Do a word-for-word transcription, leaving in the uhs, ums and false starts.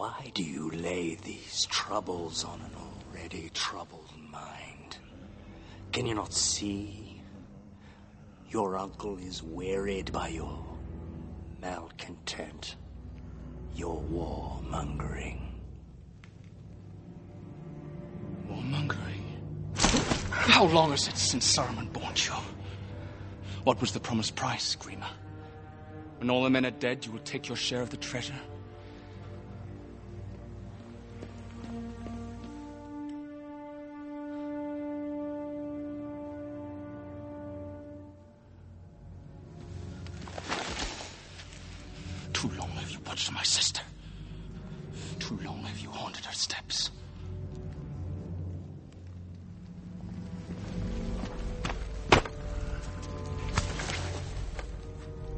Why do you lay these troubles on an already troubled mind? Can you not see? Your uncle is wearied by your malcontent, your warmongering. Warmongering? How long is it since Saruman bought you? What was the promised price, Grima? When all the men are dead, you will take your share of the treasure? Too long have you watched my sister. Too long have you haunted her steps.